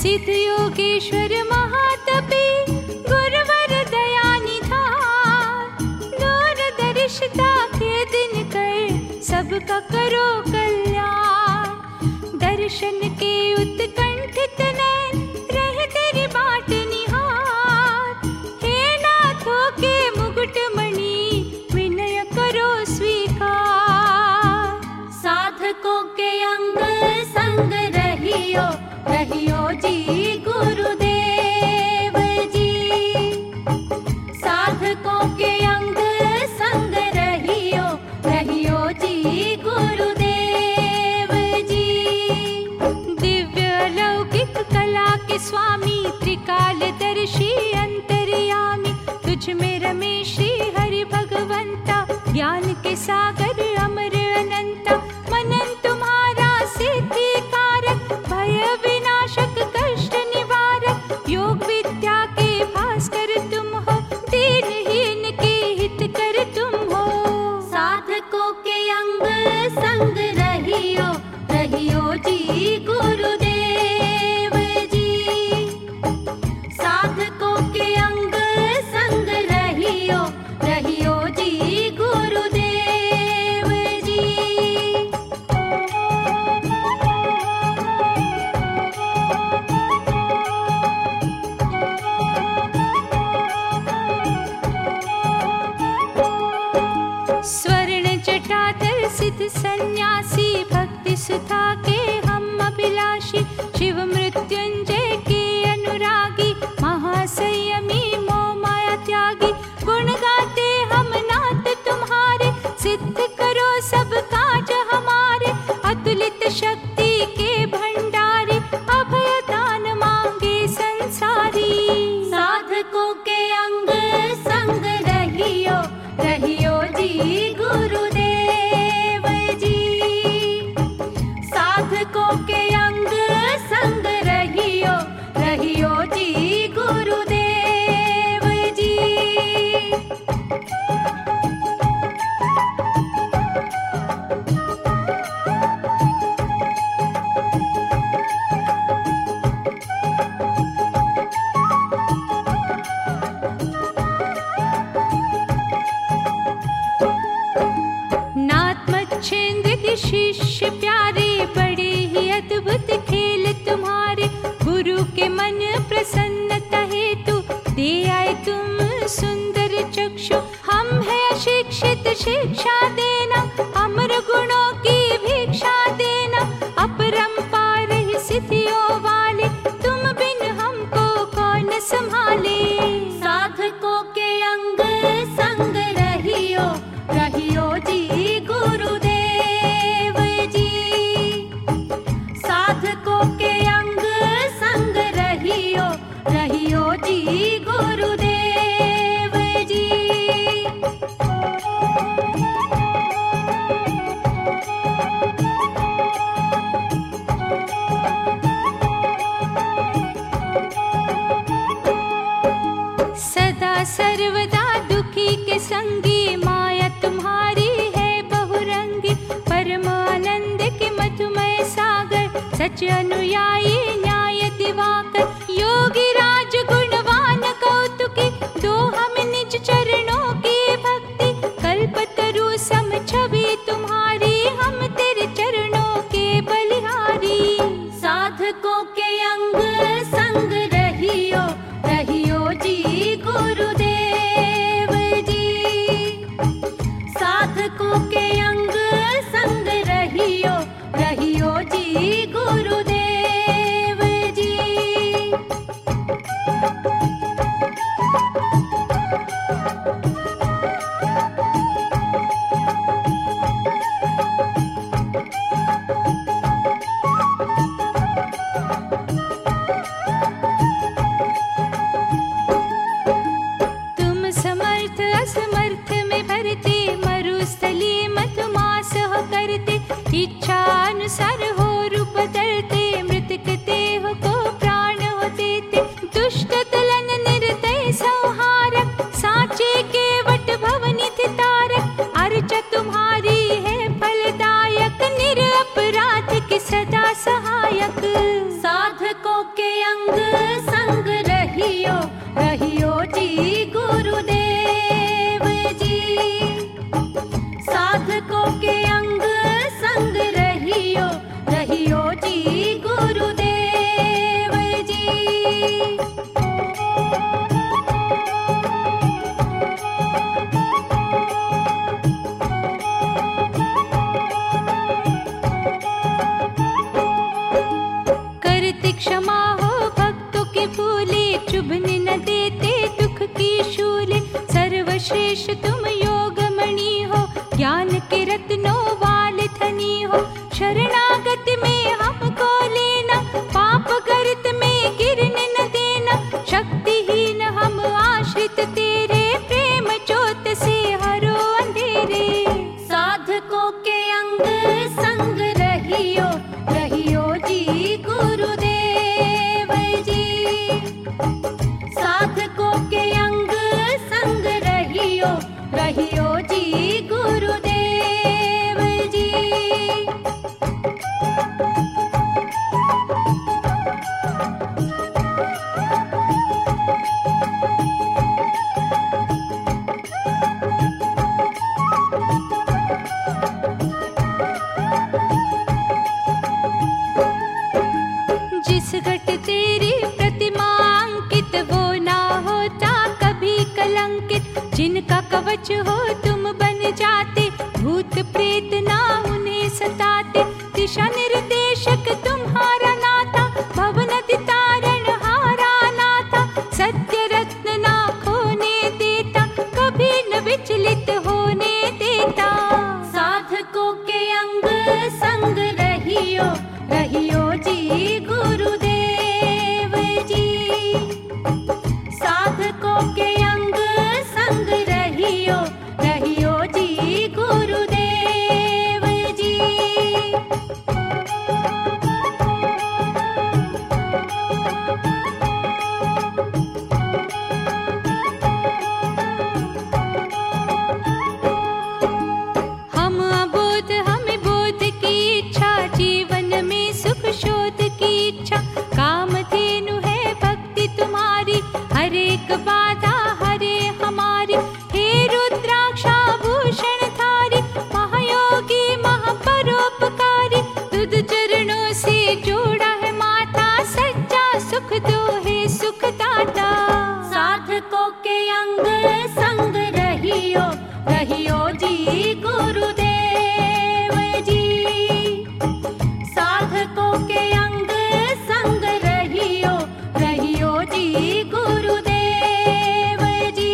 सिद्ध योगेश्वर महातपी गुरुवर दया निधान, दूरदर्शिता के दिन कर सबका करो कल्याण। दर्शन के उत्कंठित नैन रहे तेरी बाट निहार, हे नाथों के मुकुट मणि विनय करो स्वीकार। साधकों के अंग संग रहियो रहियो जी गुरुदेव जी, साधकों के अंग संग रहियो रहियो जी गुरुदेव जी। दिव्य अलौकिक कला के स्वामी त्रिकालदर्शी अंतर्यामी, तुझ में रमे श्री हरि भगवंता, ज्ञान के सागर अमर अनंता। मनन तुम्हारा सिद्धि कारक, भय विनाशक कष्ट निवारक, योग विद्या के भास्कर तुम हो, दीनहीन के हित कर तुम हो। साधकों के अंग संग रहियो रहियो जी गुरुदेव जी, साधकों के अंग संग रहियो रहियो जी गुरुदेव जी। स्वर्ण जटाधर सिद्ध सन्यासी, भक्ति सुधा के हम अभिलाषी, शिव मृत्युंजय के अनुरागी, महासंयमी मोह माया त्यागी। गुण गाते हम नाथ तुम्हारे, सिद्ध करो सब काज हमारे, अतुलित शक्ति के भंडारी, अभय दान मांगे संसारी। साधकों के अंग संग रहियो रहियो जी गुरुदेव जी, साधकों के अंग संग रहियो रहियो जी गुरुदेव जी। नाथमच्छेंद्र के शिष्य प्यारे, बड़े ही अद्भुत खेल तुम्हारे, गुरु के मन प्रसन्नता हेतु दे आए तुम सुंदर चक्षु। हम है अशिक्षित शिक्षा देना, अमर गुणों की भिक्षा देना, अपरंपार ही सिद्धियों वाले, तुम बिन हमको कौन संभाले। साधकों के अंग संग रहियो रहियो जी गुरुदेव जी, साधकों के अंग संग रहियो रहियो जी गुरुदेव जी। सदा सर्वदा दुखी के संगी, माया तुम्हारी है बहुरंगी, परम आनंद के मधुमय सागर, सच अनुयायी न्याय दिवाकर। योगी राज गुणवान कौतुकी, दो हम निज चरणों की भक्ति, कल्पतरु सम छवि तुम्हारी, हम तेरे चरणों के बलिहारी। साधकों के अंग संग रहियो रहियो जी गुरुदेव जी, साधकों के अंग संग रहियो रहियो जी गुरुदेव जी। के अंग संग रहियो रहियो जी गुरुदेव जी। साधकों के अंग संग रहियो रहियो जी गुरुदेव जी। करते क्षमा हो भक्तों के भूले, चुभने न देते दुख की शूले। सर्वश्रेष्ठ तुम योगमणि हो, ज्ञान के रत्नों वाले धनी हो। शरणागत में हमको लेना, पाप गर्त में गिरने न देना। शक्तिहीन हम आश्रित तेरे, प्रेम ज्योत से हरो अंधेरे। साधकों के अंग संग रहियो रहियो जी गुरुदेव जी। साधकों के अंग संग रहियो रहियो जी गुरुदेव जी। जिस घट तेरी प्रतिमा अंकित, वो ना होता कभी कलंकित। जिनका कवच हो तुम बन जाते, भूत प्रेत ना उन्हें सताते। दिशा निर्देशक तुम्हारा नाता, भव नदी तारण हारा नाता। सत्य रत्न ना खोने देता, कभी न विचलित होने देता। साधकों के अंग संग रहियो रहियो जी गुरुदेव जी। साधकों के अंग संग रहियो रहियो जी गुरुदेव जी। हम अबोध हमें बोध की इच्छा, जीवन में सुख शोध की इच्छा। कामधेनु है भक्ति तुम्हारी, हर एक बाधा हरे हमारी। हे रुद्राक्षा भूषण धारी, महायोगी महापरोपकारी। तुझ चरणों से जोड़ा है माथा, सच्चा सुख दो है सुखदाता। साधकों के अंग संग रहियो रहियो जी गुरुदेव जी। साधकों के अंग संग रहियो रहियो जी गुरुदेव जी।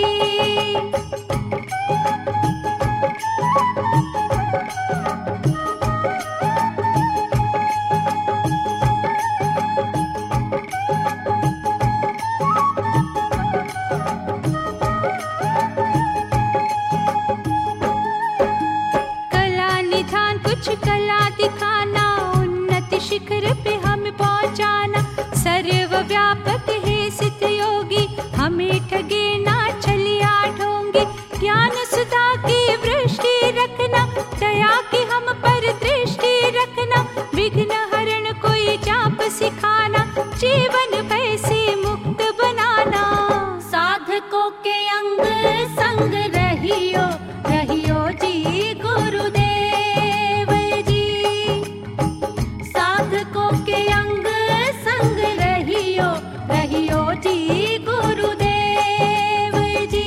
कला निधान कुछ कला दिखाना, उन्नति शिखर पे हमें पहुंचाना। सर्वव्यापक है सिद्ध योगी, हमें ठगे ना चलिया ढोंगी। ज्ञान सुधा की वृष्टि रखना, दया की हम पर दृष्टि रखना। विघ्न हरण कोई जाप सिखाना, जीवन भय से मुक्त बनाना। साधकों के अंग संग रहियो रहियो जी गुरुदेव जी। साधकों के अंग संग रहियो रहियो जी गुरुदेव जी।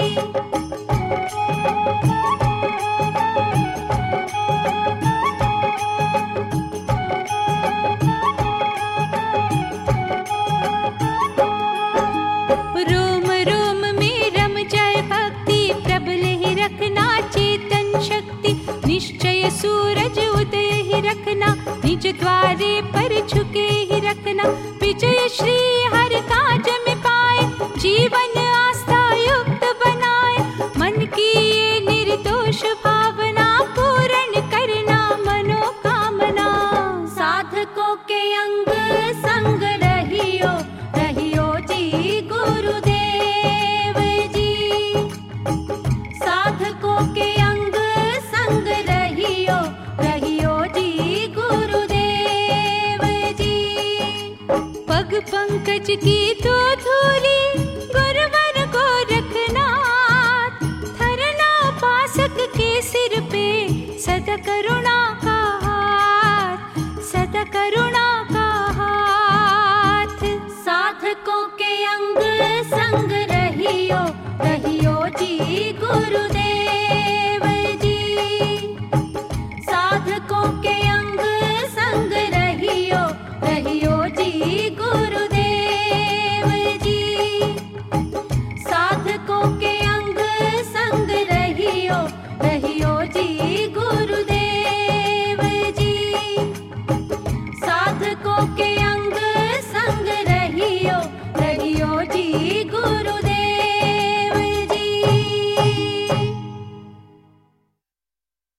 रोम रोम में रम जाए भक्ति, प्रबल ही रखना चेतन शक्ति। निश्चय सूरज उदय ही रखना, निज द्वारे पर झुके ही रखना। विजय श्री हर काज में पाए, जीवन आस्था युक्त बनाए। मन की ये निर्दोष भावना, पूर्ण करना मनोकामना। साधकों के अंग संग रहियो रहियो जी गुरुदेव जी। साधकों के अंग संग रहियो रहियो जी गुरुदेव जी। पग पंकज की तो धूली गुरुवर गोरखनाथ, धरना उपासक के सिर पे सदा करुणा का हाथ, सदा करुणा का हाथ। साधकों के अंग संग रहियो, रहियो जी गुरुदेव जी। साधकों के अंग संग रहियो, रहियो जी